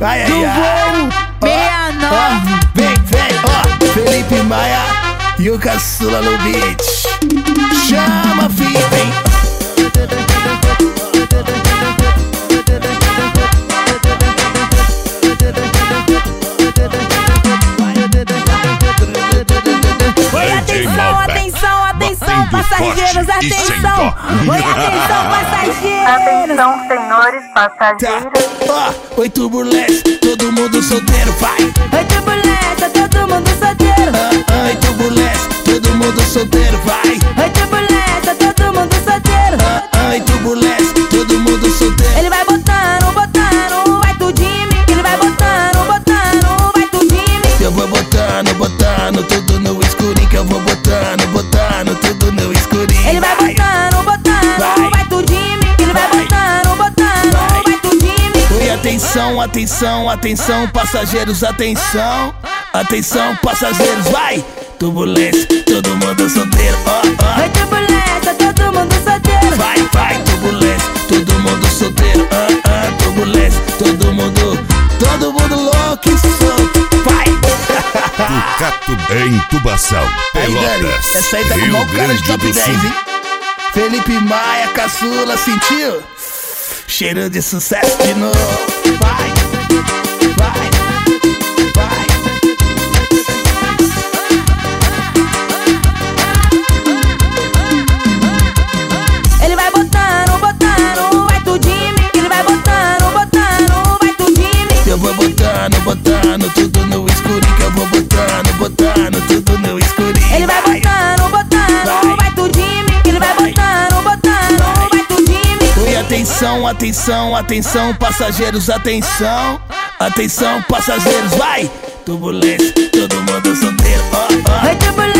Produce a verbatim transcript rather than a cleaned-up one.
Ai, ai, do ai. voo sessenta e nove. Vem, vem, ó, Felipe Maia e o Caçula no beat. Chama, filho, vem. Oi, atenção, atenção, atenção, passageiros, atenção. Oi, atenção, passageiros. Atenção, senhores passageiros. Tá, ó, oi, turbulência, todo mundo solteiro, vai. Oi, turbulência, todo mundo solteiro. Ah, ai, turbulência, todo mundo solteiro, vai. Oi, turbulência, todo mundo solteiro. Ah, ai, turbulência, todo mundo solteiro. Ele vai botando, botando, vai tudinho. Ele vai botando, botando, vai tudinho. Eu vou botando, botando tudo no escurinho. Que eu vou botando, botando tudo no escurinho. Ele vai botando, botando, Vai. vai tudinho. Ele vai Vai. botando, botando, Vai. vai tudinho. Oi, atenção, atenção, atenção, passageiros, atenção. Atenção, passageiros, vai. Turbulência, todo mundo solteiro, ó, ó. Oi, turbulência, todo mundo solteiro. Vai, vai, turbulência, todo mundo solteiro, ah, ah, turbulência, todo mundo, todo mundo louco e solto, vai. Ducato em Intubação, Aí, Dani, Pelotas, essa aí tá com o Rio maior cara de Grande top do dez, Sul. hein? Felipe Maia, Caçula, sentiu? Cheiro de sucesso de novo. Vai, vai, vai. Ele vai botando, botando, vai tudinho. Ele vai botando, botando, vai tudinho. Eu vou botando, botando tudo no escurinho. Que eu vou botando, botando tudo no escurinho. Ele vai botando, botando, vai tudinho. Ele vai botando, botando, vai tudinho. Oi, atenção, atenção, atenção, passageiros, atenção. Atenção, passageiros, vai. Turbulência, todo mundo solteiro, ó, ó. Oi, turbulência.